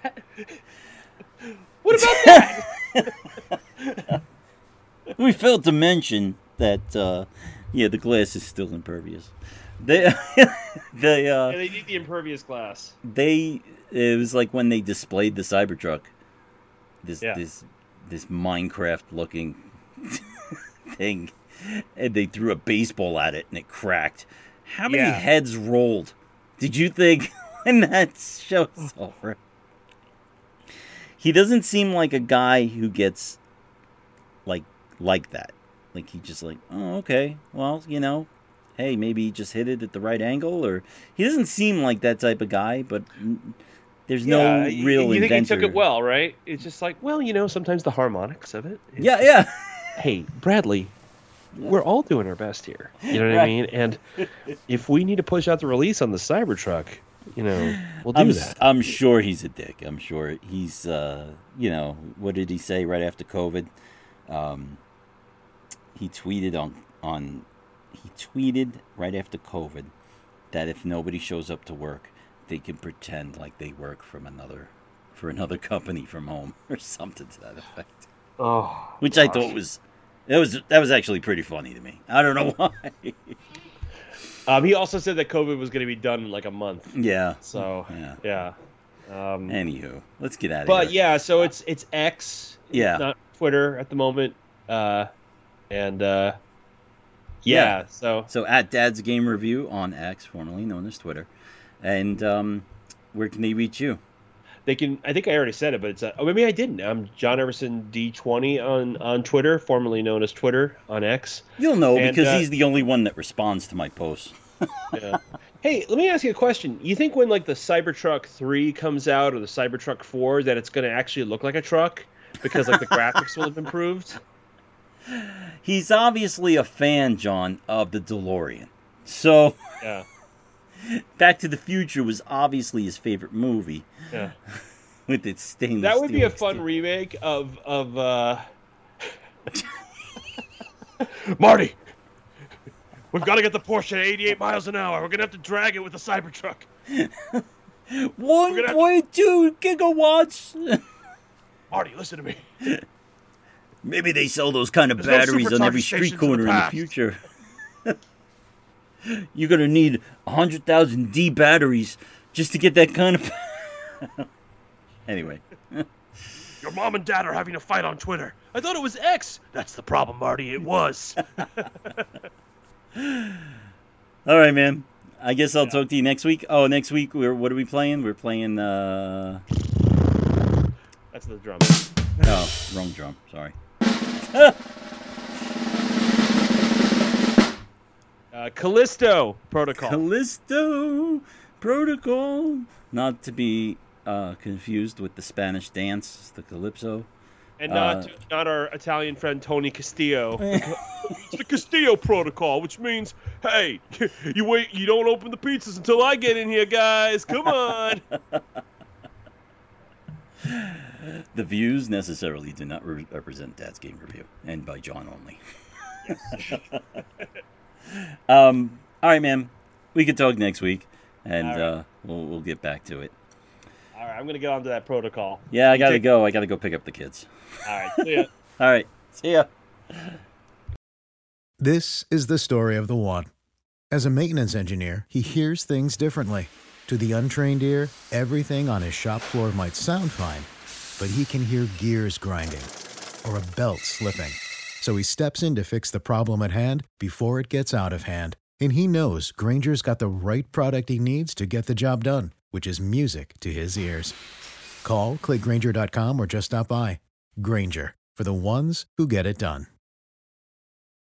What about that? We failed to mention that, the glass is still impervious. They need the impervious glass. It was like when they displayed the Cybertruck. This Minecraft-looking thing. And they threw a baseball at it, and it cracked. How many heads rolled did you think when that show's over? He doesn't seem like a guy who gets like that. Like, he just like, oh, okay, well, you know, hey, maybe he just hit it at the right angle, or he doesn't seem like that type of guy. But There's no real you inventor. think he took it well, right? It's just like, well, sometimes the harmonics of it. Yeah. Hey, Bradley, we're all doing our best here. You know what I mean? And if we need to push out the release on the Cybertruck, we'll do that. I'm sure he's a dick. I'm sure he's, what did he say right after COVID? He tweeted he tweeted right after COVID that if nobody shows up to work, they can pretend like they work for another company from home or something to that effect. Oh, which gosh. I thought that was actually pretty funny to me. I don't know why. He also said that COVID was going to be done in like a month. Yeah. So yeah. Anywho, let's get out of here. But yeah, so it's X. Yeah. Not Twitter at the moment. So at Dad's Game Review on X, formerly known as Twitter, and where can they reach you? They can. I think I already said it, but it's. Maybe I didn't. I'm John Everson D20 on Twitter, formerly known as Twitter on X. You'll know because he's the only one that responds to my posts. Yeah. Hey, let me ask you a question. You think when like the Cybertruck 3 comes out or the Cybertruck 4 that it's going to actually look like a truck because like the graphics will have improved? He's obviously a fan, John, of the DeLorean. So yeah. Back to the Future was obviously his favorite movie. Yeah. With its stainless That would be steel a fun exterior. remake of Marty, we've got to get the Porsche at 88 miles an hour. We're going to have to drag it with the Cybertruck. 1.2 gigawatts. Marty, listen to me. Maybe they sell those kind of There's no batteries on every supercharging street stations in corner the in the past. future. You're going to need 100,000 D batteries just to get that kind of... Anyway. Your mom and dad are having a fight on Twitter. I thought it was X. That's the problem, Marty. It was. All right, man. I guess I'll talk to you next week. Oh, next week, what are we playing? We're playing... That's the drum. Oh, wrong drum. Sorry. Callisto Protocol. Callisto Protocol. Not to be confused with the Spanish dance, the Calypso. And not our Italian friend Tony Castillo. It's the Castillo Protocol, which means, hey, you wait, you don't open the pizzas until I get in here, guys. Come on. The views necessarily do not represent Dad's Game Review, and by John only. All right, man. We can talk next week, and right. we'll get back to it. All right, I'm gonna get onto that protocol. Yeah, I gotta go. I gotta go pick up the kids. All right, see ya. All right, see ya. This is the story of the one. As a maintenance engineer, he hears things differently. To the untrained ear, everything on his shop floor might sound fine, but he can hear gears grinding or a belt slipping. So he steps in to fix the problem at hand before it gets out of hand. And he knows Grainger's got the right product he needs to get the job done, which is music to his ears. Call, click Grainger.com, or just stop by. Grainger, for the ones who get it done.